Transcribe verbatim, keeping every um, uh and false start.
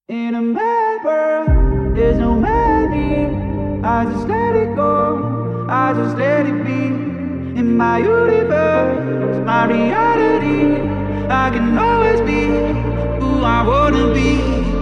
In a mad world, there's no mad me. I just let it go, I just let it be. In my universe, my reality, I can always be who I wanna be.